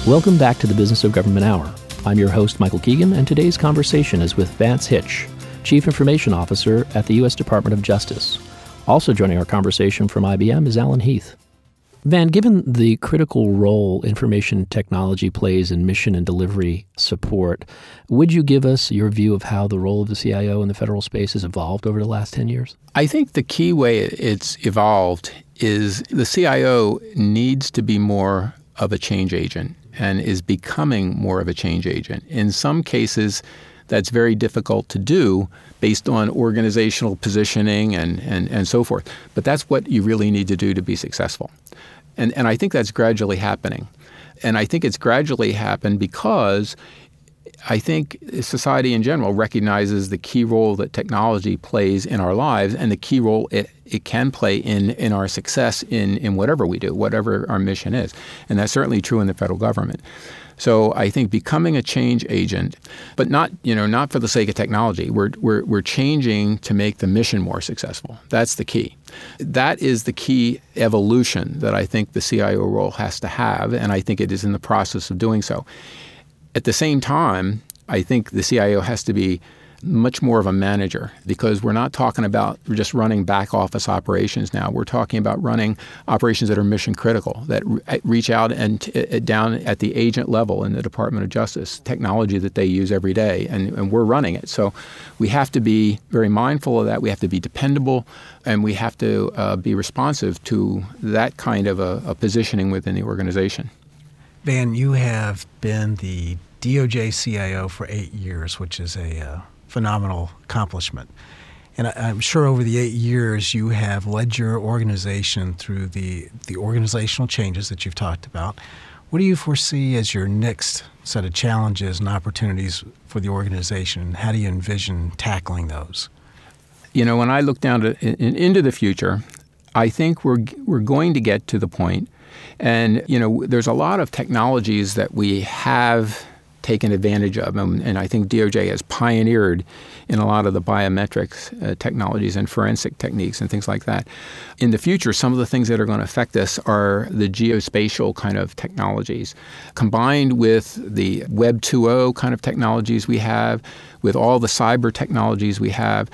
Welcome back to the Business of Government Hour. I'm your host, Michael Keegan, and today's conversation is with Vance Hitch, Chief Information Officer at the U.S. Department of Justice. Also joining our conversation from IBM is Alan Heath. Van, given the critical role information technology plays in mission and delivery support, would you give us your view of how the role of the CIO in the federal space has evolved over the last 10 years? I think the key way it's evolved is the CIO needs to be more of a change agent and is becoming more of a change agent. In some cases, that's very difficult to do based on organizational positioning and so forth. But that's what you really need to do to be successful. And I think that's gradually happening. And I think it's gradually happened because I think society in general recognizes the key role that technology plays in our lives and the key role it can play in our success in whatever we do, whatever our mission is. And that's certainly true in the federal government. So I think becoming a change agent, but not for the sake of technology. We're changing to make the mission more successful. That's the key. That is the key evolution that I think the CIO role has to have, and I think it is in the process of doing so. At the same time, I think the CIO has to be much more of a manager because we're not talking about just running back office operations now. We're talking about running operations that are mission critical, that reach out and down at the agent level in the Department of Justice, technology that they use every day, and we're running it. So we have to be very mindful of that. We have to be dependable, and we have to be responsive to that kind of a positioning within the organization. Van, you have been the DOJ CIO for 8 years, which is a phenomenal accomplishment. And I'm sure over the 8 years you have led your organization through the organizational changes that you've talked about. What do you foresee as your next set of challenges and opportunities for the organization? How do you envision tackling those? When I look down into the future, I think we're going to get to the point, and there's a lot of technologies that we have taken advantage of, and I think DOJ has pioneered in a lot of the biometrics technologies and forensic techniques and things like that. In the future, some of the things that are going to affect us are the geospatial kind of technologies, combined with the Web 2.0 kind of technologies we have, with all the cyber technologies we have.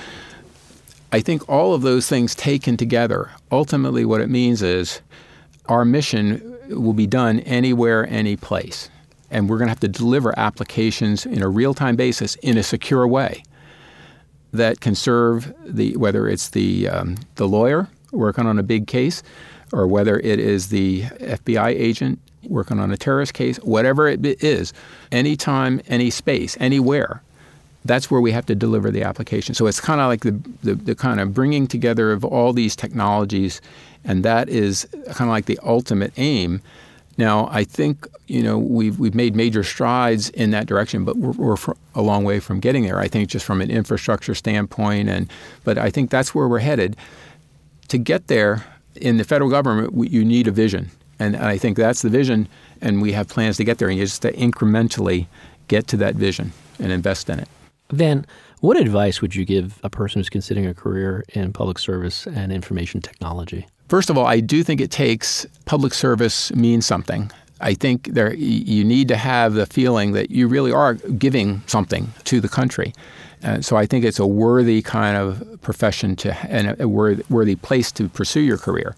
I think all of those things taken together, ultimately what it means is our mission will be done anywhere, any place. And we're going to have to deliver applications in a real-time basis in a secure way that can serve whether it's the lawyer working on a big case or whether it is the FBI agent working on a terrorist case, whatever it is, anytime, any space, anywhere. That's where we have to deliver the application. So it's kind of like the kind of bringing together of all these technologies, and that is kind of like the ultimate aim. Now, I think, we've made major strides in that direction, but we're a long way from getting there, I think, just from an infrastructure standpoint. But I think that's where we're headed. To get there, in the federal government, you need a vision. And I think that's the vision, and we have plans to get there. And you just have to incrementally get to that vision and invest in it. Van, what advice would you give a person who's considering a career in public service and information technology? First of all, I do think it takes public service means something. I think you need to have the feeling that you really are giving something to the country. So I think it's a worthy kind of profession and a worthy place to pursue your career.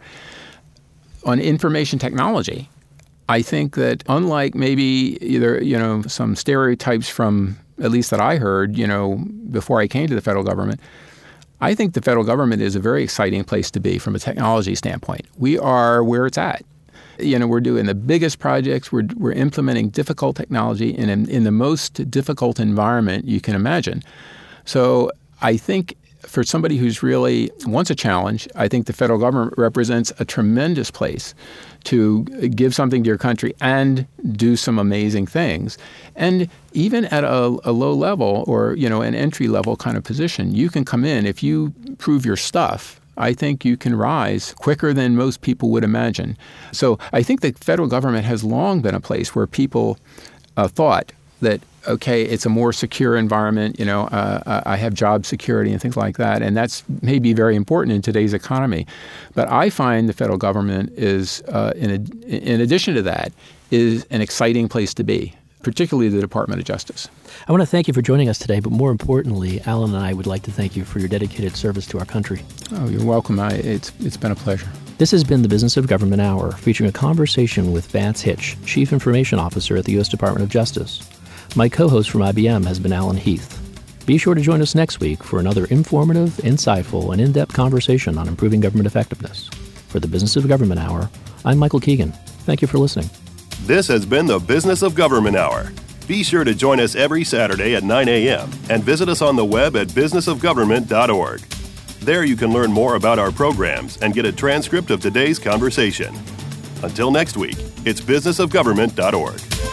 On information technology, I think that unlike maybe either some stereotypes from, at least that I heard, before I came to the federal government, I think the federal government is a very exciting place to be from a technology standpoint. We are where it's at. We're doing the biggest projects. We're implementing difficult technology in the most difficult environment you can imagine. So I think for somebody who's really wants a challenge, I think the federal government represents a tremendous place to give something to your country and do some amazing things. And even at a low level or, an entry level kind of position, you can come in. If you prove your stuff, I think you can rise quicker than most people would imagine. So I think the federal government has long been a place where people thought that, okay, it's a more secure environment, I have job security and things like that, and that's maybe very important in today's economy. But I find the federal government is, in addition to that, is an exciting place to be, particularly the Department of Justice. I want to thank you for joining us today, but more importantly, Alan and I would like to thank you for your dedicated service to our country. Oh, you're welcome. It's been a pleasure. This has been the Business of Government Hour, featuring a conversation with Vance Hitch, Chief Information Officer at the U.S. Department of Justice. My co-host from IBM has been Alan Heath. Be sure to join us next week for another informative, insightful, and in-depth conversation on improving government effectiveness. For the Business of Government Hour, I'm Michael Keegan. Thank you for listening. This has been the Business of Government Hour. Be sure to join us every Saturday at 9 a.m. and visit us on the web at businessofgovernment.org. There you can learn more about our programs and get a transcript of today's conversation. Until next week, it's businessofgovernment.org.